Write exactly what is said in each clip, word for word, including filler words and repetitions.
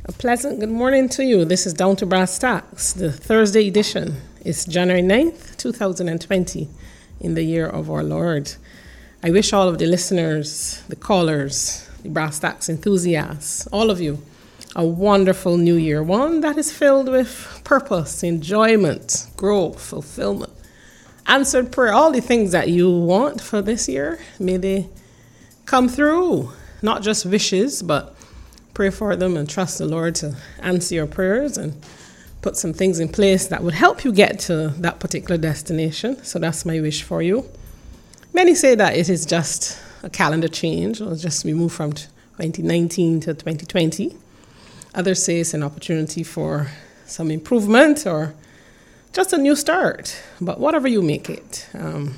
A pleasant good morning to you. This is Down to Brass Tacks, the Thursday edition. It's January ninth, two thousand twenty, in the year of our Lord. I wish all of the listeners, the callers, the Brass Tacks enthusiasts, all of you, a wonderful new year, one that is filled with purpose, enjoyment, growth, fulfillment, answered prayer, all the things that you want for this year. May they come through, not just wishes, but pray for them and trust the Lord to answer your prayers and put some things in place that would help you get to that particular destination. So that's my wish for you. Many say that it is just a calendar change, or just we move from twenty nineteen to twenty twenty. Others say it's an opportunity for some improvement or just a new start. But whatever you make it, um,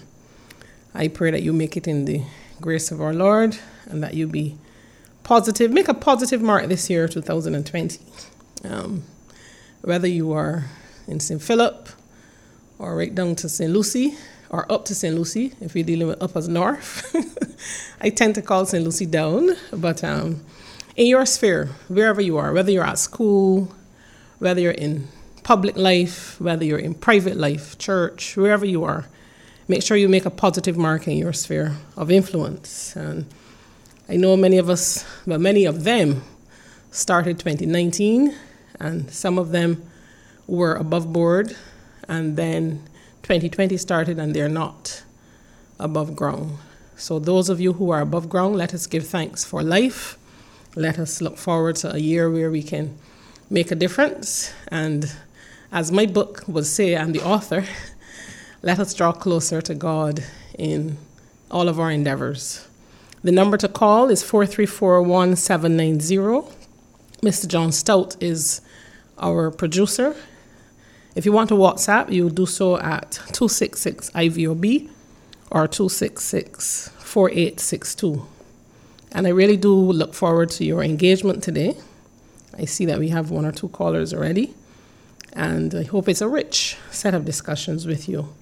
I pray that you make it in the grace of our Lord and that you be positive. Make a positive mark this year, two thousand twenty. Um, whether you are in Saint Philip or right down to Saint Lucie or up to Saint Lucie, if you're dealing with up as north. I tend to call Saint Lucie down, but um, in your sphere, wherever you are, whether you're at school, whether you're in public life, whether you're in private life, church, wherever you are, make sure you make a positive mark in your sphere of influence. And I know many of us, well, many of them started twenty nineteen, and some of them were above board, and then twenty twenty started and they're not above ground. So those of you who are above ground, let us give thanks for life. Let us look forward to a year where we can make a difference. And as my book would say, I'm the author, let us draw closer to God in all of our endeavors. The number to call is four three four, one seven nine zero. Mister John Stout is our producer. If you want to WhatsApp, you do so at two six six I V O B or two six six, four eight six two. And I really do look forward to your engagement today. I see that we have one or two callers already. And I hope it's a rich set of discussions with you.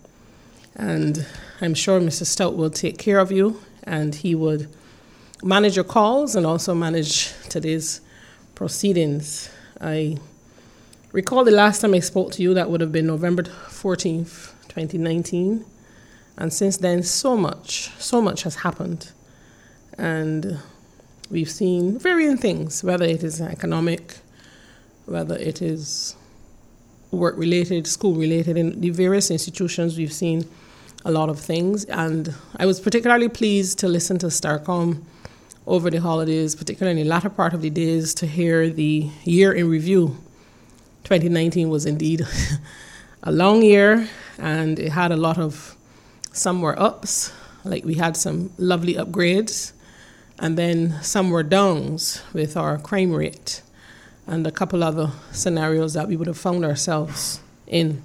And I'm sure Mister Stout will take care of you, and he would manage your calls and also manage today's proceedings. I recall the last time I spoke to you, that would have been November fourteenth, twenty nineteen. And since then, so much, so much has happened. And we've seen varying things, whether it is economic, whether it is work-related, school-related. In the various institutions, we've seen a lot of things. And I was particularly pleased to listen to Starcom over the holidays, particularly in the latter part of the days, to hear the year in review. twenty nineteen was indeed a long year, and it had a lot of, some were ups, like we had some lovely upgrades, and then some were downs with our crime rate and a couple other scenarios that we would have found ourselves in.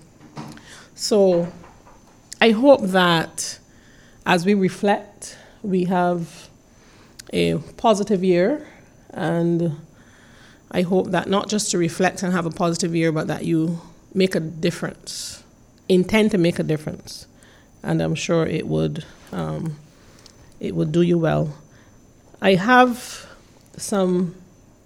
So I hope that as we reflect, we have a positive year, and I hope that not just to reflect and have a positive year, but that you make a difference, intend to make a difference, and I'm sure it would um, it would do you well. I have some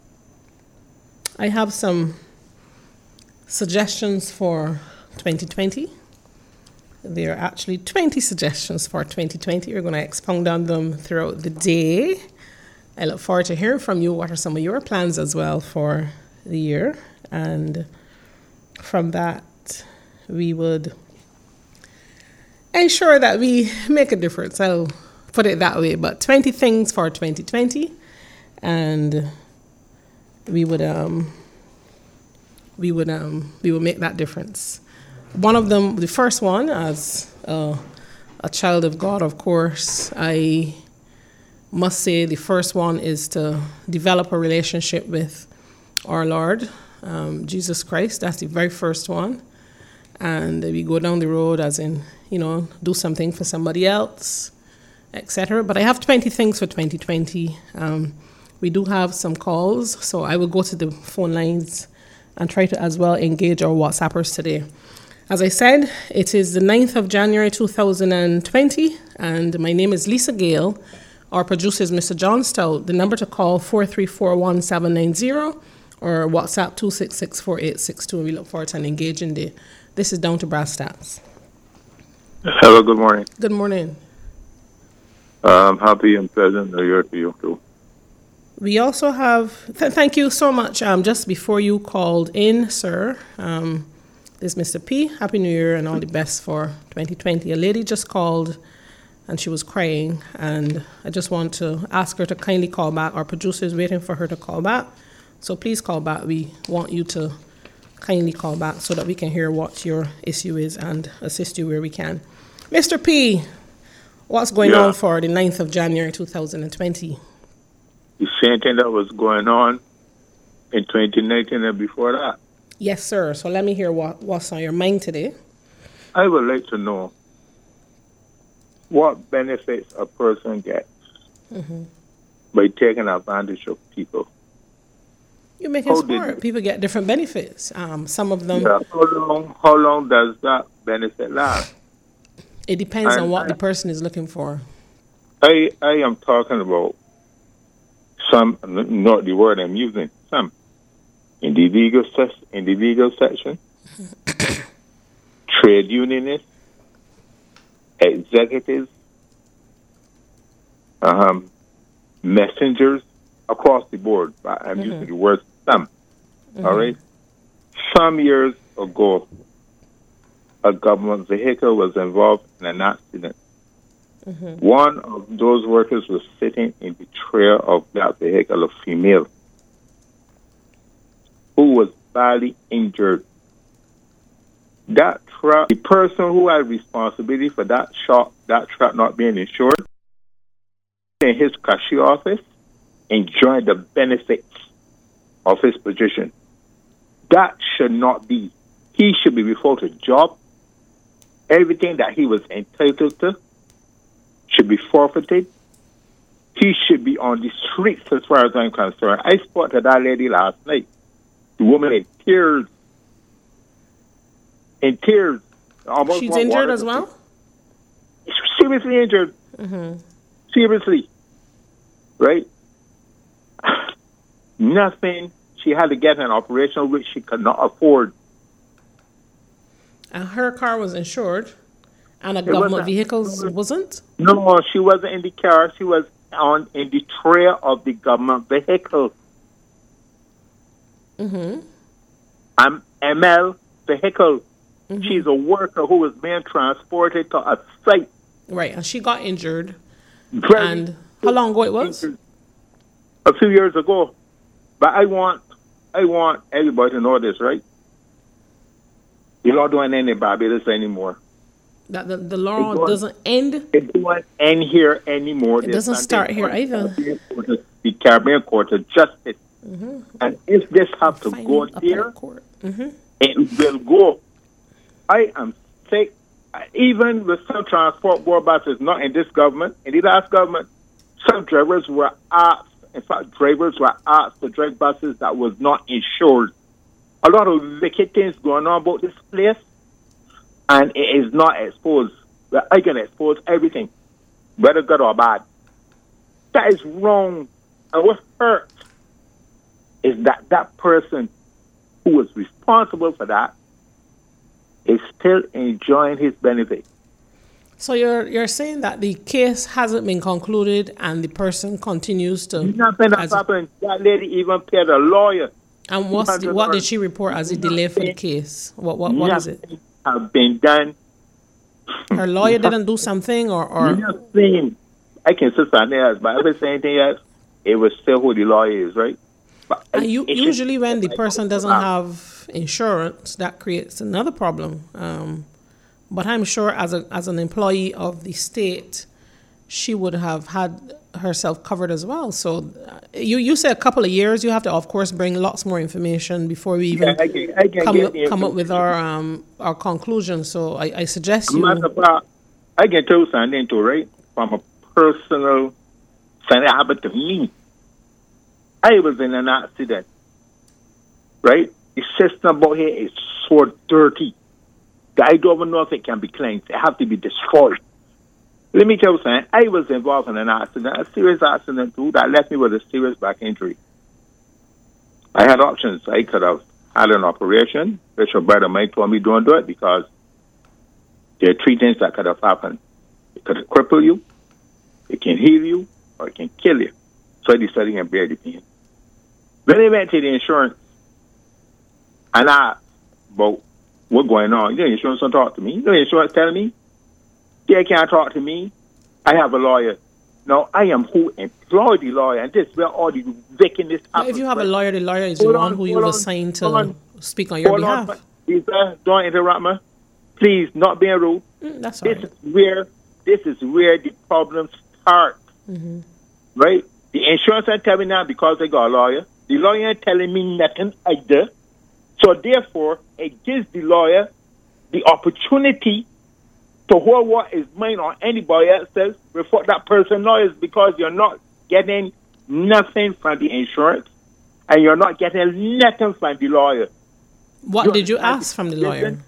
I have some suggestions for twenty twenty. There are actually twenty suggestions for twenty twenty. We're going to expound on them throughout the day. I look forward to hearing from you. What are some of your plans as well for the year? And from that, we would ensure that we make a difference. I'll put it that way. But twenty things for twenty twenty. And we would um we would um we would make that difference. One of them, the first one, as uh, a child of God, of course, I must say the first one is to develop a relationship with our Lord, um, Jesus Christ. That's the very first one. And we go down the road as in, you know, do something for somebody else, et cetera. But I have twenty things for twenty twenty. Um, we do have some calls, so I will go to the phone lines and try to as well engage our WhatsAppers today. As I said, it is the ninth of January two thousand twenty, and my name is Lisa Gale. Our producer is Mister John Stout. The number to call, four three four, one seven nine zero, or WhatsApp two six six, four eight six two. We look forward to an engaging day. This is Down to Brass Tacks. Hello, good morning. Good morning. Um, happy and pleasant New Year to you too. We also have, th- thank you so much. Um, just before you called in, sir, um, this is Mister P. Happy New Year and all the best for twenty twenty. A lady just called and she was crying, and I just want to ask her to kindly call back. Our producer is waiting for her to call back, so please call back. We want you to kindly call back so that we can hear what your issue is and assist you where we can. Mister P, what's going yeah. on for the ninth of January two thousand twenty? The same thing that was going on in twenty nineteen and before that. Yes, sir. So let me hear what, what's on your mind today. I would like to know what benefits a person gets mm-hmm. by taking advantage of people. You're making how smart. Did, people get different benefits. Um, some of them... Yeah, how long, how long does that benefit last? It depends and on what I, the person is looking for. I I am talking about some, not the word I'm using, some. In the legal, se- in the legal section, trade unionists, executives, um, messengers, across the board. But I'm mm-hmm. using the word some. Mm-hmm. All right? Some years ago, a government vehicle was involved in an accident. Mm-hmm. One of those workers was sitting in the trail of that vehicle, a female, who was badly injured. That truck, the person who had responsibility for that shop, that truck not being insured, in his cashier office, enjoying the benefits of his position. That should not be. He should be without a job. Everything that he was entitled to should be forfeited. He should be on the streets as far as I'm concerned. I spoke to that lady last night. The woman in tears. In tears. Almost She's injured as well? Seriously injured. Mm-hmm. Seriously. Right? Nothing. She had to get an operation which she could not afford. And her car was insured, and a it government vehicle wasn't? No, she wasn't in the car. She was on in the trail of the government vehicle. Mm-hmm. I'm M L vehicle. Mm-hmm. She's a worker who was being transported to a site. Right, and she got injured. Very and how long ago it was? A few years ago. But I want, I want everybody to know this, right? You're not doing any Barbados anymore. That the, the law doesn't end? It doesn't end here anymore. It There's doesn't start here either. The Caribbean Court of Justice. Mm-hmm. And if this has to go there, mm-hmm. it will go. I am sick. Even with some transport board buses, not in this government, in the last government, some drivers were asked, in fact, drivers were asked to drive buses that was not insured. A lot of wicked things going on about this place, and it is not exposed. Well, I can expose everything, whether good or bad. That is wrong. And what hurts is that that person who was responsible for that is still enjoying his benefit. So you're you're saying that the case hasn't been concluded and the person continues to... Nothing has happened. That lady even paid a lawyer. And what's the, what did she report as a delay for the case? What what what is it? Nothing has been done. Her lawyer didn't do something, or, or nothing. I can say something else, but if it's anything else, it was still who the lawyer is, right? But and you, usually when the person doesn't have insurance, that creates another problem. Um, but I'm sure as a as an employee of the state, she would have had herself covered as well. So uh, you you say a couple of years. You have to, of course, bring lots more information before we even yeah, I can, I can come, up, come up with our um, our conclusion. So I, I suggest you... About, I can tell you something too, right? From a personal something that happened to me. I was in an accident, right? The system about here is so dirty. I don't even know if it can be cleansed. It has to be destroyed. Let me tell you something. I was involved in an accident, a serious accident too, that left me with a serious back injury. I had options. I could have had an operation, which a brother might told me don't do it because there are three things that could have happened. It could have crippled you, it can heal you, or it can kill you. So I decided to bear the pain. Then I went to the insurance and I asked about what's going on. You know, insurance don't talk to me. You know, insurance telling me they can't talk to me. I have a lawyer. Now, I am who employed the lawyer, and this is where all the wickedness happens. If you have a lawyer, the lawyer is the one who you've assigned to speak on your behalf. Lisa, don't interrupt me. Please, not being rude. Mm, that's this all right. is where this is where the problems start. Mm-hmm. Right? The insurance ain't telling me now because they got a lawyer. The lawyer ain't telling me nothing either. So therefore, it gives the lawyer the opportunity to hold what is mine on anybody else's before that person lawyers, because you're not getting nothing from the insurance and you're not getting nothing from the lawyer. What you're, did you ask from the lawyer?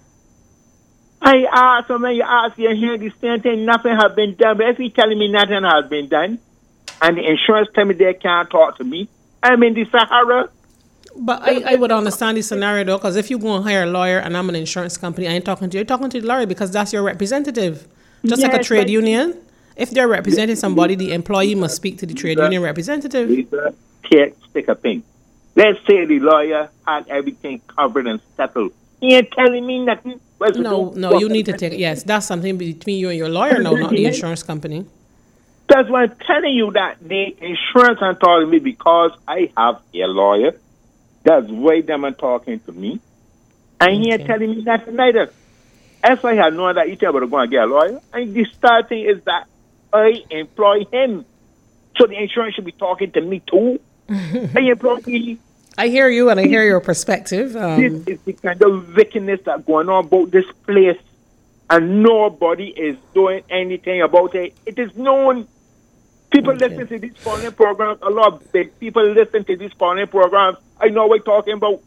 I asked him, and you ask, you hear the same thing, nothing has been done. But if he's telling me nothing has been done, and the insurance tell me they can't talk to me, I'm in the Sahara. But I, I would understand the scenario, though, because if you go and hire a lawyer and I'm an insurance company, I ain't talking to you, you're talking to the lawyer because that's your representative. Just yes, like a trade union. If they're representing somebody, the employee must speak to the trade Lisa, union representative. Lisa, take, stick a thing. Let's say the lawyer had everything covered and settled. He ain't telling me nothing. What's no, no, you need to take it. Yes, that's something between you and your lawyer, no, not the insurance company. That's why I'm telling you that the insurance ain't talking to me because I have a lawyer. That's why them are talking to me. And okay. He ain't telling me nothing either. If I had known that each other was going to get a lawyer, and the starting is that I employ him. So the insurance should be talking to me too. I employ him. I hear you and I hear your perspective. Um, this is the kind of wickedness that's going on about this place. And nobody is doing anything about it. It is known. People okay. listen to these calling programs. A lot of big people listen to these calling programs. I know what we're talking about.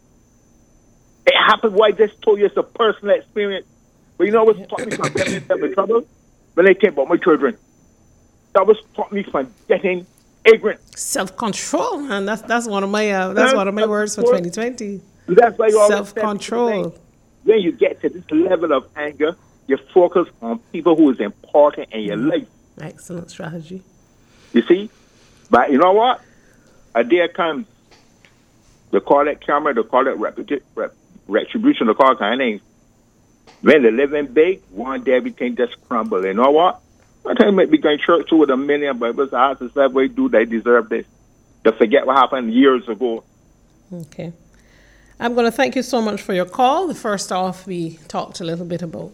It happened. Why I just told you it's a personal experience. But you know what's taught me from getting myself in trouble? When I came about my children. That was taught me from getting ignorant. Self-control, man. That's that's one of my uh, that's one of my words for twenty twenty. That's why you always self-control. When you get to this level of anger, you focus on people who is important in your life. Excellent strategy. You see? But you know what? A day comes. They call it karma, they call it reputi- rep- retribution, they call it kind of names. When they living big, one day everything just crumble. You know what? One time might be going to church too with a million Bibles. I ask myself, why do they deserve this? To forget what happened years ago. Okay. I'm going to thank you so much for your call. First off, we talked a little bit about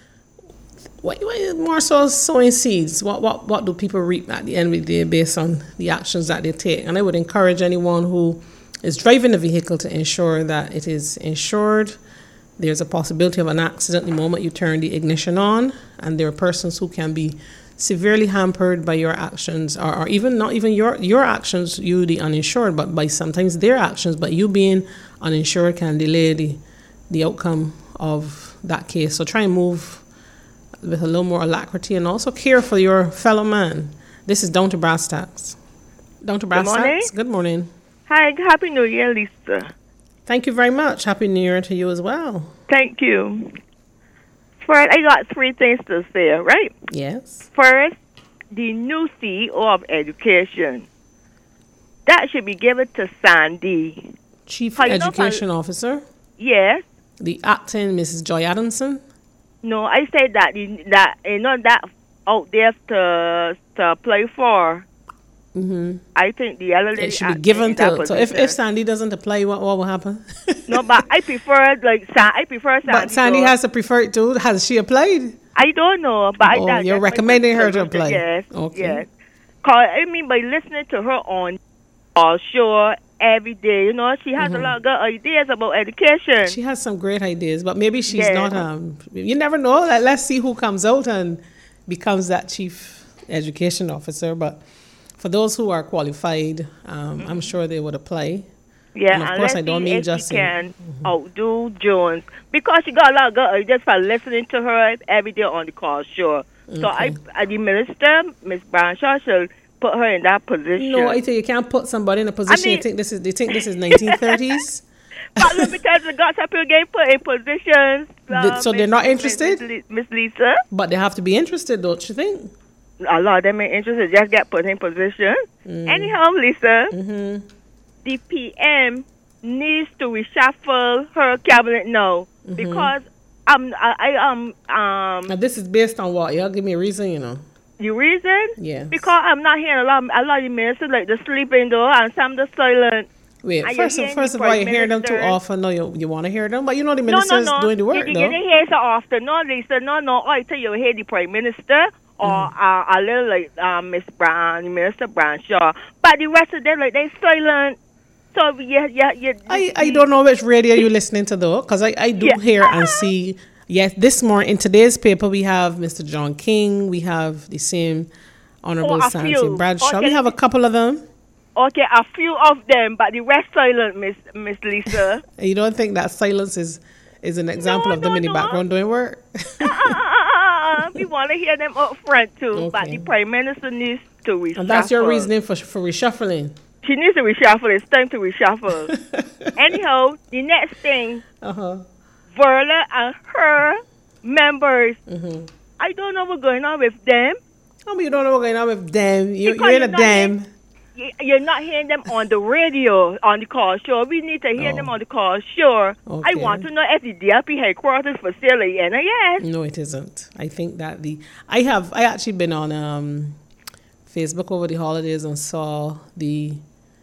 what, what more so sowing seeds. What, what, what do people reap at the end of the day based on the actions that they take? And I would encourage anyone who is driving a vehicle to ensure that it is insured. There's a possibility of an accident the moment you turn the ignition on, and there are persons who can be severely hampered by your actions, or, or even not even your your actions, you the uninsured, but by sometimes their actions. But you being uninsured can delay the the outcome of that case. So try and move with a little more alacrity and also care for your fellow man. This is Down to Brass Tacks. Down to Brass Tacks. Good morning. Hi, Happy New Year, Lisa. Thank you very much. Happy New Year to you as well. Thank you. First, I got three things to say, right? Yes. First, the new C E O of Education. That should be given to Sandy. Chief How Education you know Officer? Yes. The acting Missus Joy Adamson? No, I said that, that you know, that out there to, to apply for. Mm-hmm. I think the other lady it should be given to. So if, if Sandy doesn't apply, what what will happen? No, but I prefer like I prefer Sandy. But Sandy though. has to prefer it too. Has she applied? I don't know, but oh, I you're recommending her to apply. Yes, okay. Yes. Cause I mean by listening to her on uh, show every day, you know, she has mm-hmm. a lot of good ideas about education. She has some great ideas, but maybe she's yes. not. Um, you never know. Like, let's see who comes out and becomes that chief education officer, but. For those who are qualified, um, mm-hmm. I'm sure they would apply. Yeah, and of and course, I don't mean if just she can mm-hmm. outdo Jones because she got a lot of good ideas for listening to her every day on the call show. Okay. So I, I, the minister, Miss Branshaw, should put her in that position. No, I think you can't put somebody in a position. I mean, you think this is, they think this is nineteen thirties. But look, because the gossip people get put in positions. Um, so they're not interested? Miss Lisa? But they have to be interested, don't you think? A lot of them ain't interested, just get put in position. Mm. Anyhow, Lisa, mm-hmm. the P M needs to reshuffle her cabinet now. Mm-hmm. Because um, I, I um um. Now this is based on what? Y'all give me a reason, you know. The reason? Yes. Because I'm not hearing a lot, a lot of ministers like the sleeping though, and some the silent. Wait, and first, first of all, you hear them too often. No, you you want to hear them, but you know the ministers no, no, no. doing the work, you, though. You didn't hear so often. No, Lisa, no, no. I tell you, hear the prime minister or mm-hmm. uh, a little like uh, Miss Brown, Minister Branshaw, but the rest of them like they silent. So yeah, yeah, yeah. I, I don't know which radio you're listening to though, because I, I do yeah. hear and see. Yes, this morning in today's paper we have Mister John King. We have the same Honorable oh, Sandy Bradshaw. Okay. We have a couple of them. Okay, a few of them, but the rest silent, Miss Miss Lisa. You don't think that silence is is an example no, of them no, in the no. background doing work? uh, uh, uh, uh, we want to hear them up front too, okay. But the Prime Minister needs to reshuffle. And that's your reasoning for for reshuffling? She needs to reshuffle. It's time to reshuffle. Anyhow, the next thing, uh-huh. Verla and her members, mm-hmm. I don't know what's going on with them. Oh, but you don't know what's going on with them. You, you're in a dam. You're not hearing them on the radio, on the call show. We need to hear oh. them on the call show. Okay. I want to know if the D L P headquarters facility in yes. No, it isn't. I think that the I have I actually been on um, Facebook over the holidays and saw the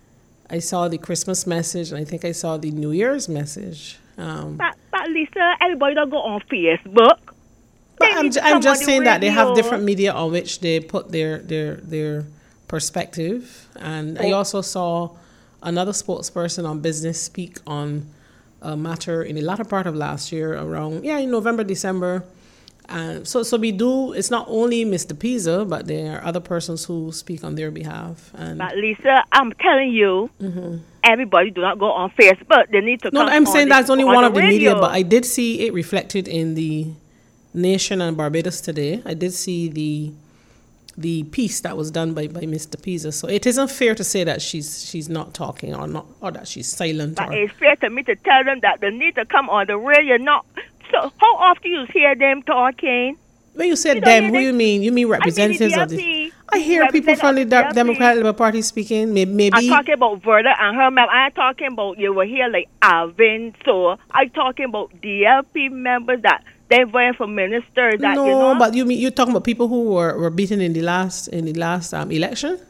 I saw the Christmas message and I think I saw the New Year's message. Um, but, but Lisa, everybody don't go on Facebook. But I'm, j- I'm just saying that they have different media on which they put their their their perspective. And oh. I also saw another spokesperson on Business speak on a matter in the latter part of last year around, yeah, in November, December. And so, so we do, it's not only Mister Pisa, but there are other persons who speak on their behalf. And but Lisa, I'm telling you, mm-hmm. everybody do not go on Facebook. They need to no, come I'm saying the, that's only on one the of the radio. media, but I did see it reflected in the Nation and Barbados Today. I did see the the piece that was done by, by Mister Pisa. So it isn't fair to say that she's she's not talking or not or that she's silent. But or, it's fair to me to tell them that they need to come on the radio. Not so. How often you hear them talking? When you say you them, who do you mean? You mean representatives I mean the of the? I hear people from the D- Democratic Labour Party speaking. Maybe, maybe I'm talking about Verda and her mem. I'm talking about you will hear like Alvin. So I'm talking about D L P members that. They voting for ministers. That, no, you know? but you mean you're talking about people who were, were beaten in the last in the last um, election?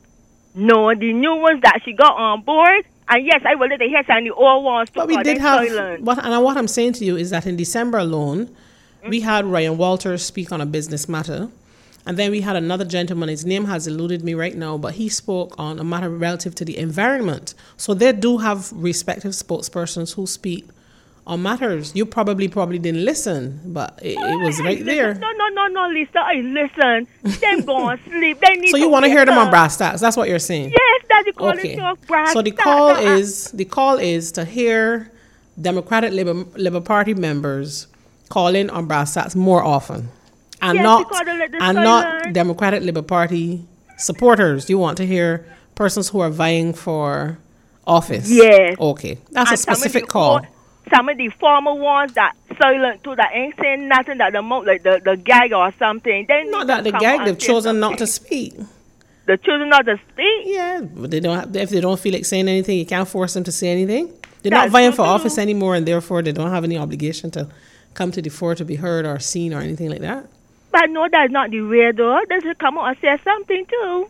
No, the new ones that she got on board. And yes, I will let the hear and the old ones. But we did have. What, and what I'm saying to you is that in December alone, mm-hmm. we had Ryan Walters speak on a business matter, and then we had another gentleman. His name has eluded me right now, but he spoke on a matter relative to the environment. So they do have respective spokespersons who speak on matters. You probably probably didn't listen, but it, it was right listen. there. No, no, no, no, Lisa. I listen. Them go on sleep. They need so you want to hear them on Brass Stacks? That's what you're saying? Yes, that's the call. Okay. Brass so the call is the call is to hear Democratic Labour Labour Party members call in on Brass Stacks more often, and yes, not and not Democratic Labour Party supporters. You want to hear persons who are vying for office. Yes. Okay, that's and a specific call. All, Some of the former ones that silent too, that ain't saying nothing, that the mo- like the, the gag or something. They not that the gag, they've chosen something. Not to speak. They've chosen not to speak? Yeah, but they don't have, if they don't feel like saying anything, you can't force them to say anything. They're That's not vying for office anymore, and therefore they don't have any obligation to come to the fore to be heard or seen or anything like that. But no, that's not the way though. They should come out and say something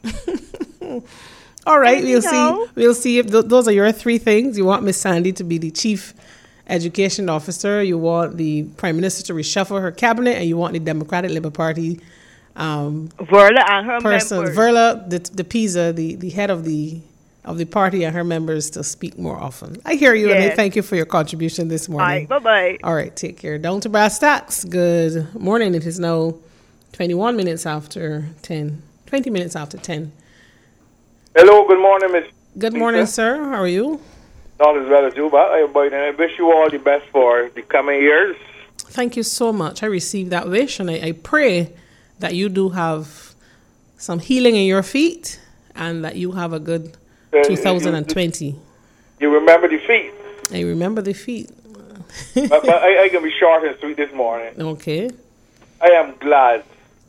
too. All right, and we'll see. We'll see if th- those are your three things. You want Miss Sandy to be the chief education officer, you want the Prime Minister to reshuffle her cabinet, and you want the Democratic Labour Party um, Verla and her persons, members. Verla, the, the Pisa, the, the head of the of the party, and her members to speak more often. I hear you, yes. And I thank you for your contribution this morning. All right, bye-bye. All right, take care. Down to Brass Stacks. Good morning. It is now twenty-one minutes after ten. twenty minutes after ten. Hello, good morning, Miss Good morning, Lisa. Sir. How are you? All is well as you, but I wish you all the best for the coming years. Thank you so much. I received that wish, and I, I pray that you do have some healing in your feet and that you have a good Uh, two thousand twenty. You remember the feet. I remember the feet. but, but I, I can be short and sweet this morning. Okay. I am glad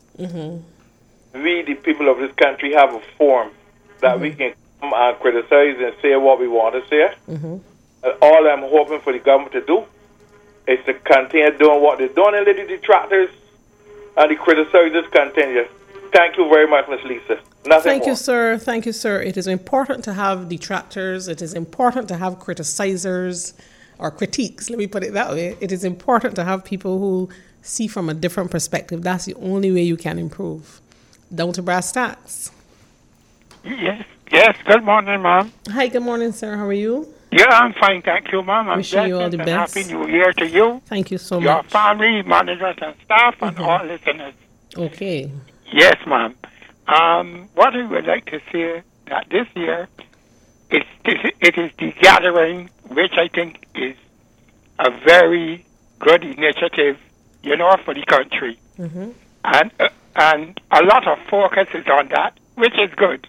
Mm-hmm. we, the people of this country, have a forum that Mm-hmm. we can come and criticize and say what we want to say. Mm-hmm. And all I'm hoping for the government to do is to continue doing what they're doing and let the detractors and the criticizers continue. Thank you very much, Miss Lisa. Nothing Thank more. you, sir. Thank you, sir. It is important to have detractors. It is important to have criticizers or critiques. Let me put it that way. It is important to have people who see from a different perspective. That's the only way you can improve. Down to brass tacks. Yes, yes. Good morning, ma'am. Hi, good morning, sir. How are you? Yeah, I'm fine, thank you, ma'am. I'm Wishing you all the and best. Happy New Year to you, Thank you so your much. family, managers, and staff, and Mhm. all listeners. Okay. Yes, ma'am. Um, what I would like to say that this year, it's, it is the gathering, which I think is a very good initiative, you know, for the country. Mm-hmm. And uh, and a lot of focus is on that, which is good.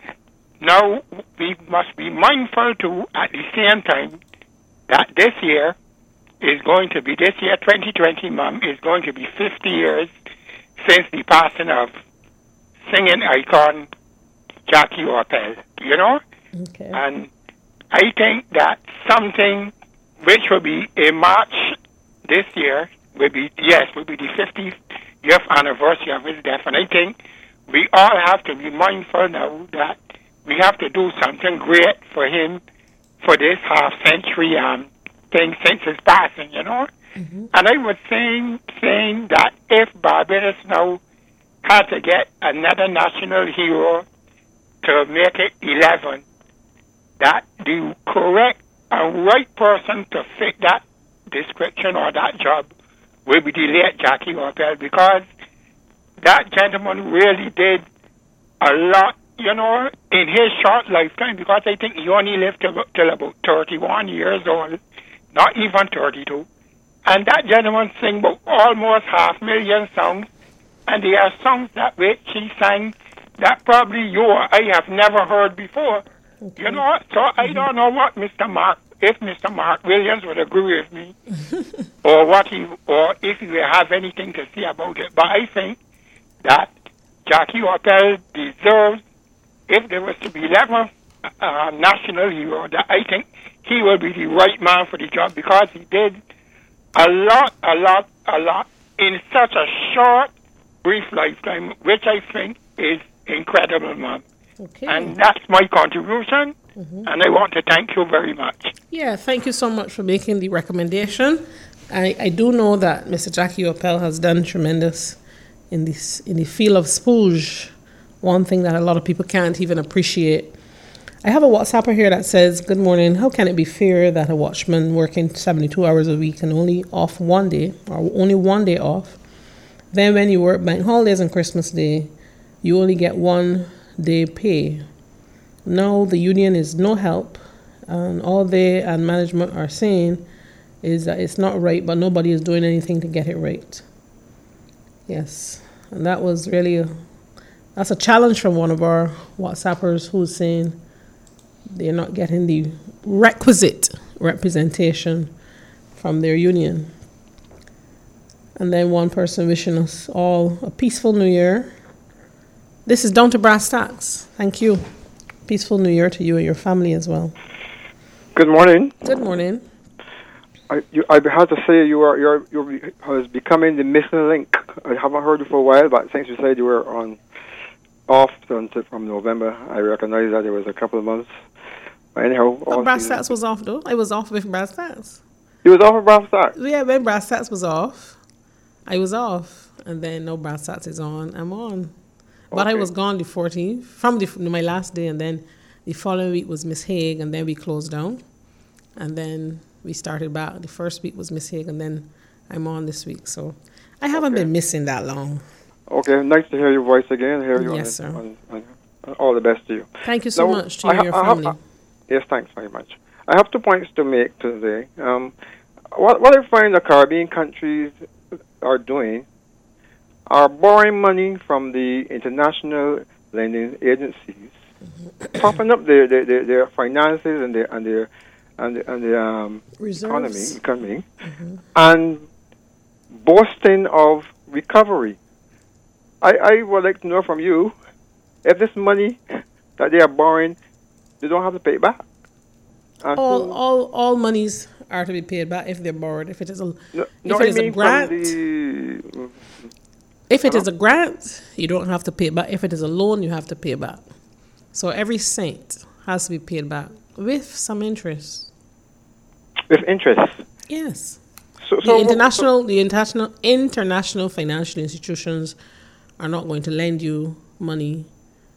Now, we must be mindful to, at the same time, that this year is going to be, this year, twenty twenty, ma'am, is going to be fifty years since the passing of singing icon Jackie Orpel, you know? Okay. And I think that something which will be in March this year will be, yes, will be the fiftieth anniversary of his death. And I think we all have to be mindful now that we have to do something great for him for this half century um, thing since his passing, you know? Mm-hmm. And I was saying, saying that if Barbados now had to get another national hero to make it eleven, that the correct and right person to fit that description or that job will be the late Jackie Orpel, because that gentleman really did a lot, you know, in his short lifetime, because I think he only lived till, till about thirty-one years old, not even thirty-two. And that gentleman sang about almost half million songs, and there are songs that which he sang that probably you or I have never heard before. Okay. You know, so mm-hmm. I don't know what Mister Mark, if Mister Mark Williams would agree with me, or what he, or if he will have anything to say about it. But I think that Jackie Orpel deserves, if there was to be eleven uh, national hero, that I think he will be the right man for the job, because he did a lot, a lot, a lot in such a short, brief lifetime, which I think is incredible, man. Okay. And that's my contribution, mm-hmm. and I want to thank you very much. Yeah, thank you so much for making the recommendation. I, I do know that Mister Jackie Orpel has done tremendous in this in the field of spooge, one thing that a lot of people can't even appreciate. I have a WhatsApper here that says, good morning, how can it be fair that a watchman working seventy-two hours a week and only off one day, or only one day off, then when you work bank holidays and Christmas Day, you only get one day pay? No, the union is no help, and all they and management are saying is that it's not right, but nobody is doing anything to get it right. Yes, and that was really, a, that's a challenge from one of our WhatsAppers who's saying they're not getting the requisite representation from their union. And then one person wishing us all a peaceful New Year. This is Down to Brass Tacks. Thank you. Peaceful New Year to you and your family as well. Good morning. Good morning. I, you, I have to say you are you're you're has becoming the missing link. I haven't heard you for a while, but since you said you were on off until from November, I recognize that it was a couple of months. But anyhow, Oh, Brass Tacks was off though. I was off with Brass Tacks. You was off of Brass Tacks? Yeah, when Brass Tacks was off, I was off, and then no Brass Tacks is on. I'm on, but Okay. I was gone the fourteenth from the my last day, and then the following week was Miss Haig, and then we closed down, and then we started back. The first week was Miss Haig, and then I'm on this week. So I haven't Okay. been missing that long. Okay, nice to hear your voice again. Hear you Yes, on, sir. On, on, on, all the best to you. Thank you so Now, much to you I and ha- your I have- family. Yes, thanks very much. I have two points to make today. Um, what, what I find the Caribbean countries are doing are borrowing money from the international lending agencies propping up their, their, their, their finances and their and their and the, and the um, economy, economy mm-hmm. and boasting of recovery. I, I would like to know from you if this money that they are borrowing, they don't have to pay it back. And all so, all all monies are to be paid back if they're borrowed. If it is a no, if no, it I is mean a grant, the, if it uh-huh. is a grant, you don't have to pay it back. If it is a loan, you have to pay it back. So every cent has to be paid back with some interest. With interest. Yes. So, the so international, so, the international, international financial institutions are not going to lend you money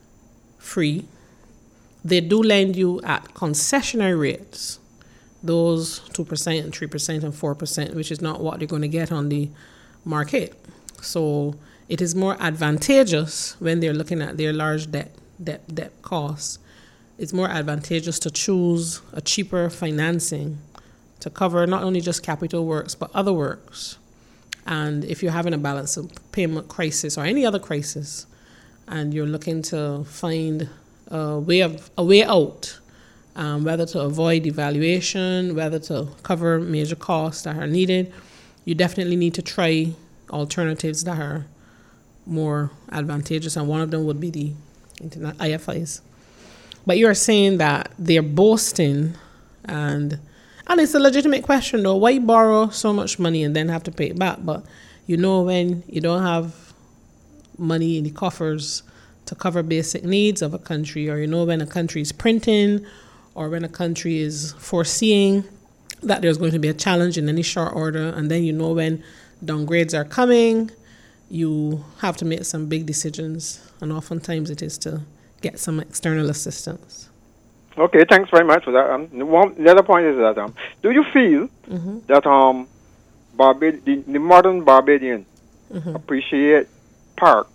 free. They do lend you at concessionary rates, those two percent and three percent and four percent, which is not what they're going to get on the market. So it is more advantageous when they're looking at their large debt, debt, debt costs. It's more advantageous to choose a cheaper financing to cover not only just capital works, but other works. And if you're having a balance of payment crisis or any other crisis, and you're looking to find a way of a way out, um, whether to avoid devaluation, whether to cover major costs that are needed, you definitely need to try alternatives that are more advantageous. And one of them would be the internet I F Is. But you're saying that they're boasting, and and it's a legitimate question though. Why borrow so much money and then have to pay it back? But you know, when you don't have money in the coffers to cover basic needs of a country, or you know when a country is printing, or when a country is foreseeing that there's going to be a challenge in any short order, and then you know when downgrades are coming, you have to make some big decisions, and oftentimes it is to get some external assistance. Okay, thanks very much for that. Um, the, one, the other point is that um, do you feel mm-hmm. that um, Barbad- the, the modern Barbadian mm-hmm. appreciate parks?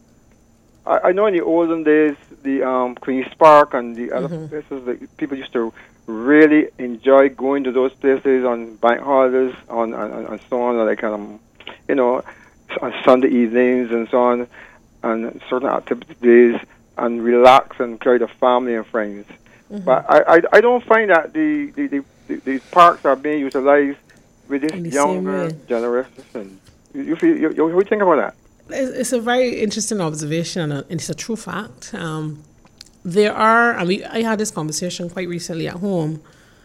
I, I know in the olden days, the um, Queen's Park and the other mm-hmm. places, that people used to really enjoy going to those places on bank holidays, on and, and so on, like um, you know, on Sunday evenings and so on, and certain activity days, and relax and enjoy the family and friends. Mm-hmm. But I, I, I don't find that the, the, the, the, the parks are being utilized with this younger generation. You, you feel you, you, what do you think about that? It's a very interesting observation, and it's a true fact. Um, there are, and we, I had this conversation quite recently at home,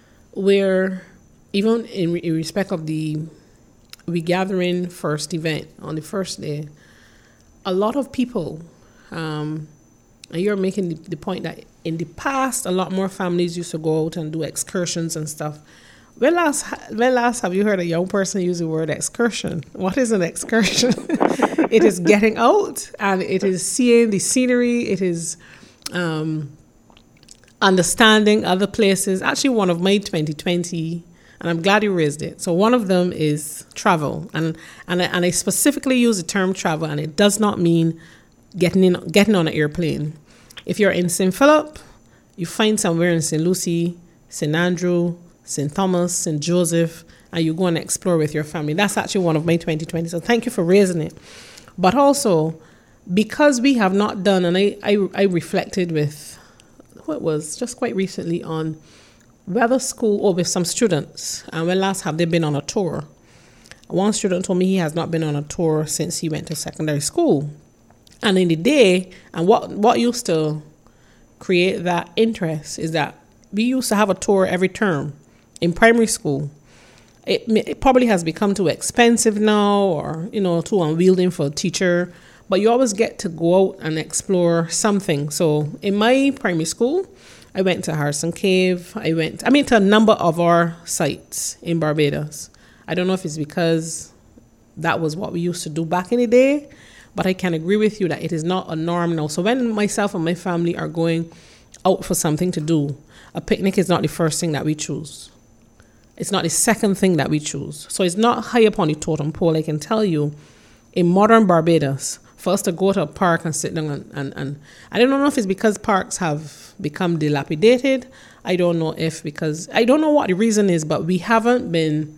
where even in, in respect of the regathering first event on the first day, a lot of people, um, and you're making the, the point that in the past, a lot more families used to go out and do excursions and stuff. When last, when last have you heard a young person use the word excursion? What is an excursion? It is getting out, and it is seeing the scenery. It is um, understanding other places. Actually, one of my twenty twenty, and I'm glad you raised it. So one of them is travel, and and I, and I specifically use the term travel, and it does not mean getting in, getting on an airplane. If you're in Saint Philip, you find somewhere in Saint Lucie, Saint Andrew, Saint Thomas, Saint Joseph, and you go and explore with your family. That's actually one of my twenty twenty. So thank you for raising it. But also, because we have not done, and I, I, I reflected with, what was just quite recently on whether school, or with some students, and when last have they been on a tour? One student told me he has not been on a tour since he went to secondary school. And in the day, and what, what used to create that interest is that we used to have a tour every term in primary school. It, it probably has become too expensive now, or, you know, too unwielding for a teacher. But you always get to go out and explore something. So in my primary school, I went to Harrison Cave. I went, I mean, to a number of our sites in Barbados. I don't know if it's because that was what we used to do back in the day, but I can agree with you that it is not a norm now. So when myself and my family are going out for something to do, a picnic is not the first thing that we choose. It's not the second thing that we choose. So it's not high up on the totem pole. I can tell you, in modern Barbados, for us to go to a park and sit down and, and, and I don't know if it's because parks have become dilapidated. I don't know if because, I don't know what the reason is, but we haven't been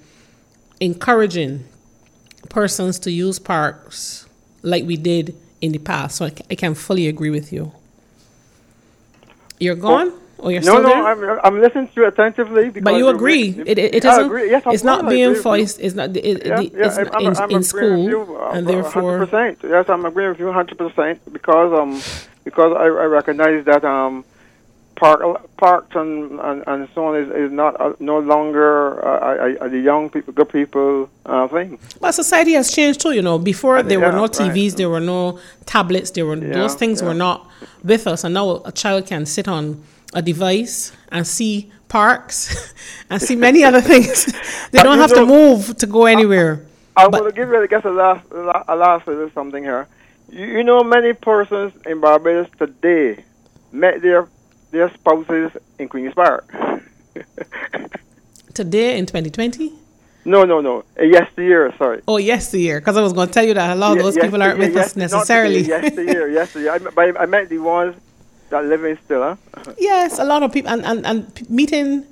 encouraging persons to use parks like we did in the past. So I, I can fully agree with you. You're gone? Oh. Or you're no, still no, there? I'm, I'm listening to you attentively. Because But you agree. It, it, it, it I isn't, agree. Yes, of it's not course I being agree with you. voiced. It's not, it, Yeah, it, yeah, it's I'm, in, I'm, I'm in agreeing school. with you, uh, And therefore... one hundred percent. Yes, I'm agreeing with you one hundred percent because um because I, I recognize that um park parks and, and, and so on is, is not uh, no longer uh, uh, the young people, good people uh, thing. But society has changed too, you know. Before there yeah, were no T Vs, right. there were no tablets, there were Yeah, those things yeah. were not with us. And now a child can sit on a device and see parks and see many other things. They But don't you have to know, move to go anywhere. I'm But- going to give you, I guess, a last, a la- a last little something here. You, you know, many persons in Barbados today met their their spouses in Queen's Park. Today in twenty twenty? No, no, no. Uh, yesteryear, sorry. Oh, yesteryear, because I was going to tell you that a lot of Ye- those people aren't yesteryear, with us yes- not necessarily. today, yesteryear, yesteryear. I, met- but I met the ones that live in still, huh? Yes, a lot of people, and, and, and p- meeting,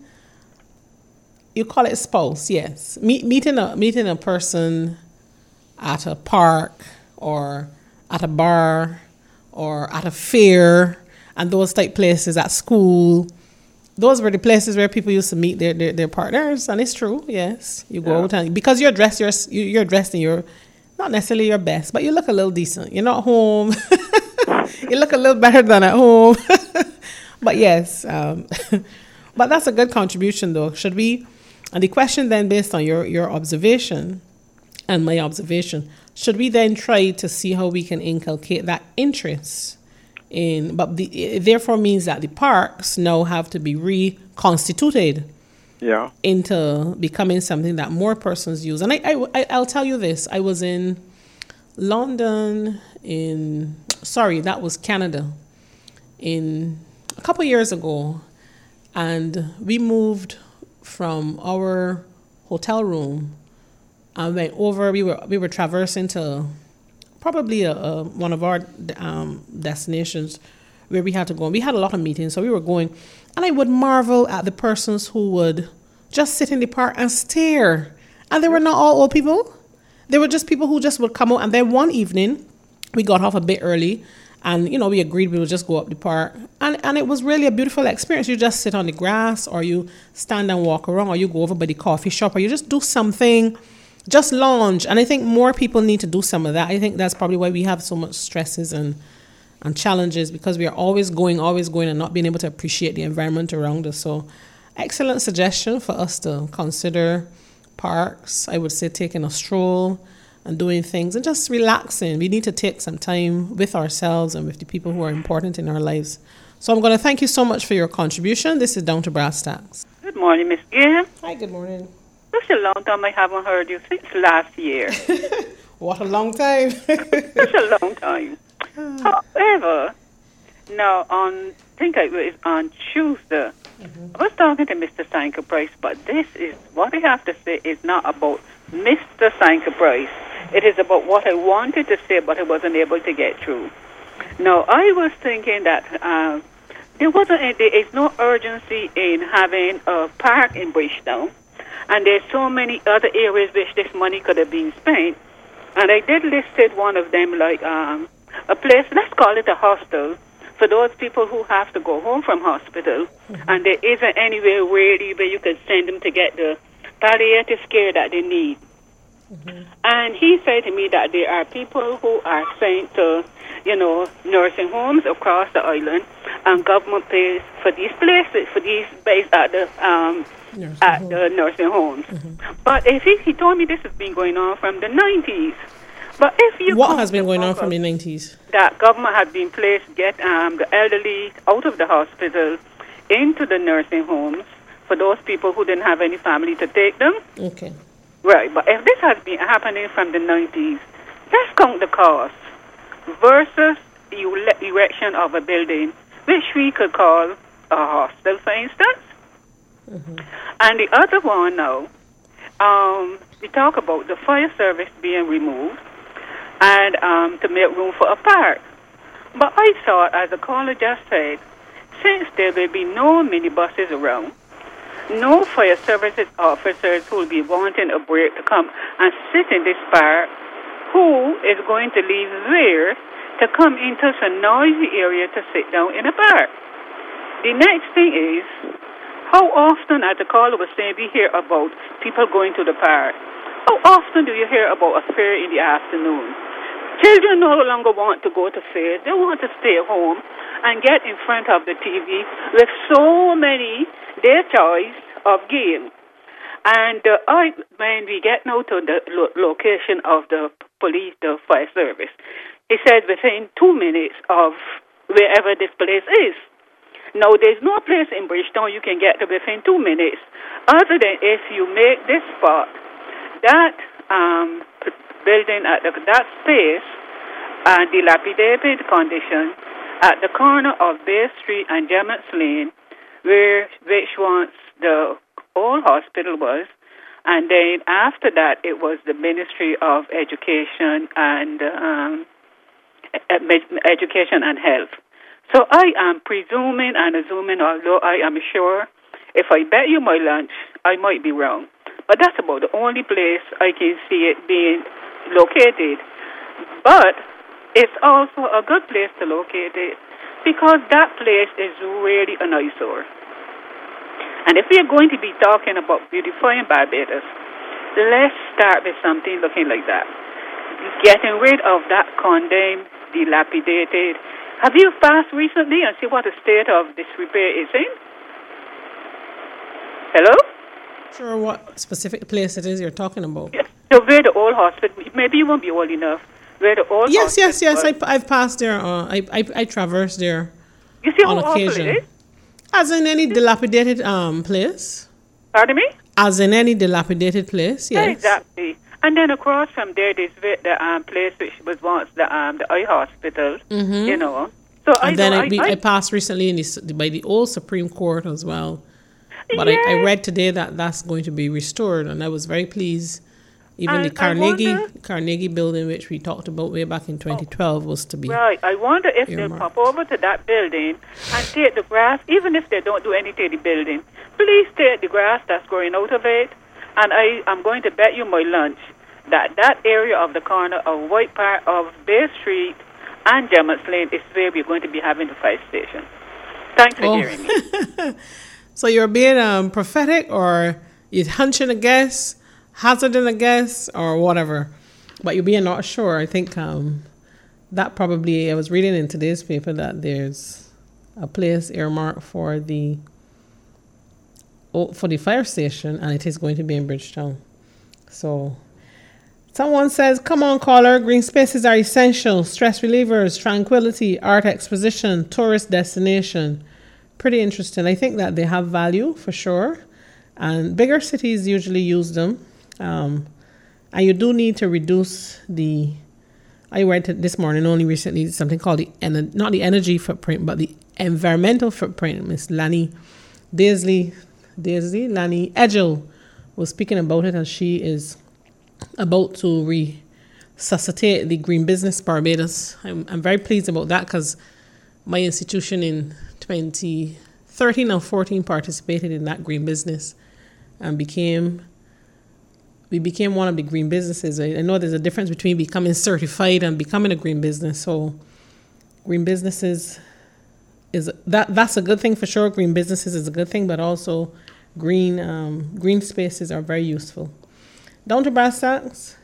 you call it spouse, yes. Meet, meeting, a, meeting a person at a park or at a bar or at a fair and those type places, at school. Those were the places where people used to meet their, their, their partners, and it's true, yes. You go Yeah. out and, because you're dressed, you're, you- you're dressed in your, not necessarily your best, but you look a little decent. You're not home. You look a little better than at home. But yes, um, but that's a good contribution though. Should we, and the question then based on your, your observation and my observation, should we then try to see how we can inculcate that interest in, but the, it therefore means that the parks now have to be reconstituted Yeah. into becoming something that more persons use. And I, I, I- I'll tell you this, I was in London in, sorry, that was Canada, in a couple years ago, and we moved from our hotel room and went over, we were, we were traversing to probably a, a, one of our um, destinations where we had to go. And we had a lot of meetings, so we were going. And I would marvel at the persons who would just sit in the park and stare. And they were not all old people. They were just people who just would come out. And then one evening, we got off a bit early. And, you know, we agreed we would just go up the park. And, and it was really a beautiful experience. You just sit on the grass, or you stand and walk around, or you go over by the coffee shop, or you just do something. Just lounge. And I think more people need to do some of that. I think that's probably why we have so much stresses and and challenges, because we are always going, always going, and not being able to appreciate the environment around us. So excellent suggestion for us to consider parks. I would say taking a stroll and doing things and just relaxing. We need to take some time with ourselves and with the people who are important in our lives. So I'm going to thank you so much for your contribution. This is Down to Brass Tacks. Good morning, Miss Gay. Hi, good morning. It's a long time I haven't heard you since last year. What a long time. It's a long time. However, now on, I think it was on Tuesday, mm-hmm. I was talking to Mister Sanker Price, but this is, what I have to say is not about Mister Sanker Price. It is about what I wanted to say, but I wasn't able to get through. Now, I was thinking that uh, there wasn't, there is no urgency in having a park in Bridgetown. And there's so many other areas which this money could have been spent. And I did listed one of them like um, a place, let's call it a hostel, for those people who have to go home from hospital. Mm-hmm. And there isn't anywhere really where you could send them to get the palliative care that they need. Mm-hmm. And he said to me that there are people who are sent to, you know, nursing homes across the island, and government pays for these places, for these based at the um, nursing at home. the nursing homes. Mm-hmm. But if he, he told me this has been going on from the nineties. But if you what has been going on from the nineties? That government has been placed get um, the elderly out of the hospital into the nursing homes for those people who didn't have any family to take them. Okay. Right, but if this has been happening from the nineties, let's count the cost versus the erection of a building, which we could call a hostel, for instance. Mm-hmm. And the other one now, um, we talk about the fire service being removed and um, to make room for a park. But I thought, as the caller just said, since there will be no minibuses around, no fire services officers who will be wanting a break to come and sit in this park, who is going to leave there to come into a noisy area to sit down in a park? The next thing is, how often, as the caller was saying, we hear about people going to the park. How often do you hear about a fair in the afternoon? Children no longer want to go to fairs. They want to stay home and get in front of the T V with so many, their choice of games. And uh, I, when we get now to the lo- location of the police, the fire service, he said within two minutes of wherever this place is. Now, there's no place in Bridgetown you can get to within two minutes, other than if you make this spot, that um, building at the, that space, and uh, dilapidated condition at the corner of Bay Street and Gemmetts Lane, where which once the old hospital was, and then after that it was the Ministry of Education and um, Education and Health. So I am presuming and assuming, although I am sure, if I bet you my lunch, I might be wrong. But that's about the only place I can see it being located. But it's also a good place to locate it because that place is really an eyesore. And if we are going to be talking about beautifying Barbados, let's start with something looking like that. Getting rid of that condemned, dilapidated. Have you passed recently and see what the state of disrepair is in? Hello? Sure, what specific place it is you're talking about? Yes. So where the old hospital, maybe you won't be old enough. Where the old yes, hospital yes, yes. was. I, I've passed there. Uh, I, I I traversed there. You see on how awful occasion. it is? As in any dilapidated um place. Pardon me? As in any dilapidated place. Yes. Exactly. And then across from there, there's the um, place which was once the um, the eye hospital. Mm-hmm. You know. So and I then know, I, we, I, I passed recently in the, by the old Supreme Court as well. But yes. I, I read today that that's going to be restored, and I was very pleased. Even And the I Carnegie wonder- Carnegie building, which we talked about way back in twenty twelve, was to be. Right. I wonder if they'll earmarked. pop over to that building and take the grass, even if they don't do anything to the building. Please take the grass that's growing out of it. And I, I'm going to bet you my lunch that that area of the corner of White Park of Bay Street and Gemmetts Lane is where we're going to be having the fire station. Thanks for Oh. hearing me. So you're being um, prophetic, or you're hunching a guess, hazarding a guess, or whatever. But you're being not sure. I think um, that probably, I was reading in today's paper that there's a place earmarked for the oh, for the fire station, and it is going to be in Bridgetown. So someone says, come on, caller, green spaces are essential. Stress relievers, tranquility, art exposition, tourist destination. Pretty interesting. I think that they have value for sure. And bigger cities usually use them. Um, and you do need to reduce the, I read it this morning only recently, something called the, ener- not the energy footprint, but the environmental footprint. Miss Lani Daisley, Daisley, Lani Edgell was speaking about it, and she is about to resuscitate the Green Business Barbados. I'm, I'm very pleased about that because my institution in twenty thirteen and fourteen participated in that green business and became, we became one of the green businesses. I, I know there's a difference between becoming certified and becoming a green business. So green businesses is, that that's a good thing for sure. Green businesses is a good thing, but also green um, green spaces are very useful. Down to brass tacks,